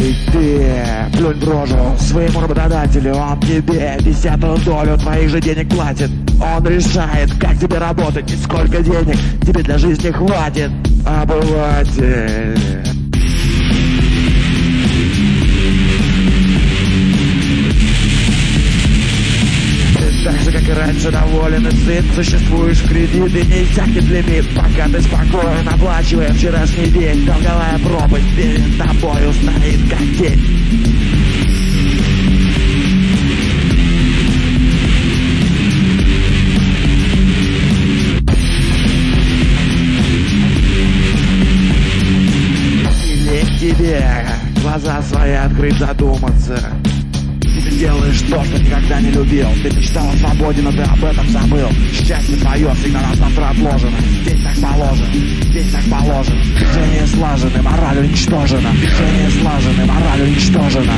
ведь ты плюнь в рожу своему работодателю. Он тебе 10-ю долю твоих же денег платит. Он решает, как тебе работать и сколько денег тебе для жизни хватит. Обыватель. Так же, как и раньше, доволен и сыт. Существуешь в кредит и не иссякнет лимит, пока ты спокойно оплачиваешь вчерашний день. Долговая пропасть перед тобою стоит как тень. И лень тебе глаза свои открыть, задуматься. Ты делаешь то, что никогда не любил. Ты мечтал о свободе, но ты об этом забыл. Счастье твое всегда на завтра отложено. Здесь так положено, здесь так положено. Движение слажено, мораль уничтожена. Движение слажено, мораль уничтожена.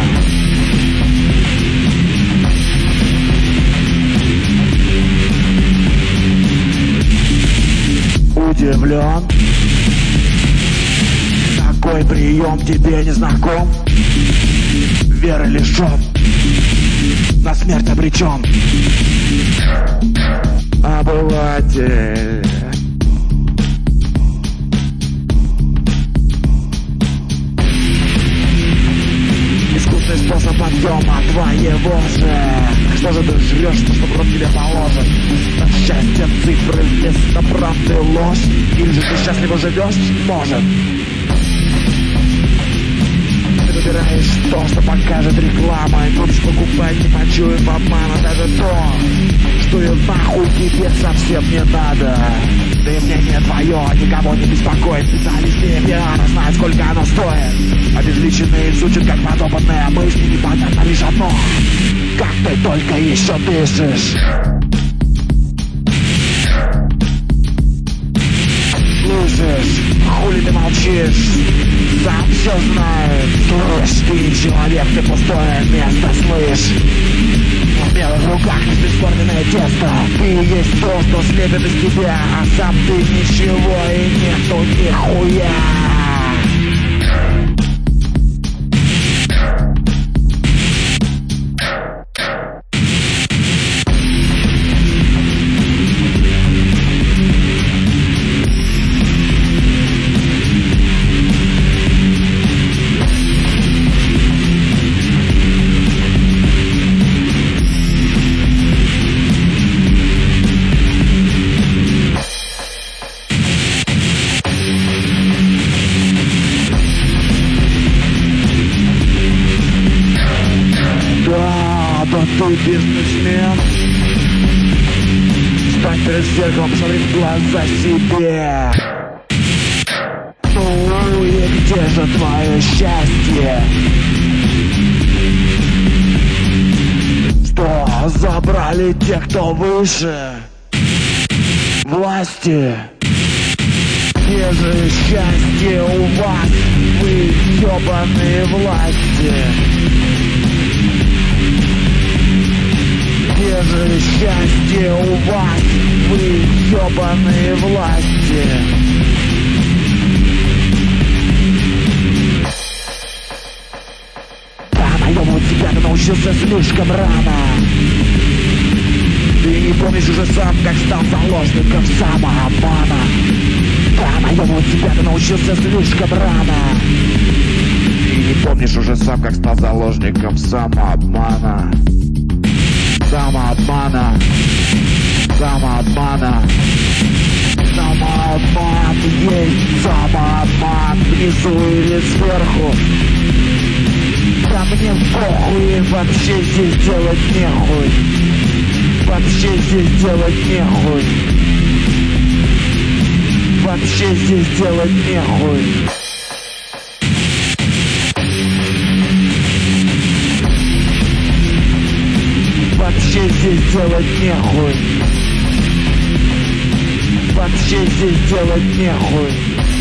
Удивлен? Такой прием тебе не знаком? Веры лишен, на смерть обречен. Обыватель. Искусный способ подъема твоего же. Что же ты жрешь, что в рот тебе положен? На счастье цифры вместо правды ложь. Или же ты счастливо живешь? Может. Выбираешь то, что покажет реклама, и будешь покупать, не почуяв обмана. Даже то, что и нахуй тебе совсем не надо. Да и мнение твое никого не беспокоит. Специалисты пиара знают, сколько оно стоит. Обезличенные изучат, как подопытные мысли. Непонятно лишь одно: как ты только еще дышишь. Слышишь, хули ты молчишь? Сам все знает. Слышь, ты не человек, ты пустое место, слышь. В белых руках есть бесформенное тесто. Ты есть то, что слепит из тебя, а сам ты ничего и нету нихуя. Да ты бизнесмен. Встань перед зеркалом, посмотри в глаза себе. Ну и где же твое счастье? Что забрали те, кто выше власти? Где же счастье у вас, вы ебаные власти? Где же счастье у вас, вы ебаные власти? Да, наебывать себя ты научился слишком рано. Ты не помнишь уже сам, как стал заложником самообмана. Да, наебывать себя ты научился слишком рано. Ты не помнишь уже сам, как стал заложником самообмана. Самообмана, самообмана, самообман есть самообман внизу или сверху. Да мне похуй, вообще здесь делать нехуй. Вообще здесь делать нехуй. Вообще здесь делать нехуй. Вообще здесь делать нехуй. Вообще здесь делать нехуй.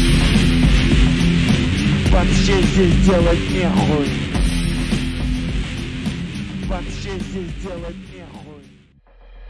Вообще здесь делать нехуй. Вообще здесь делать нехуй.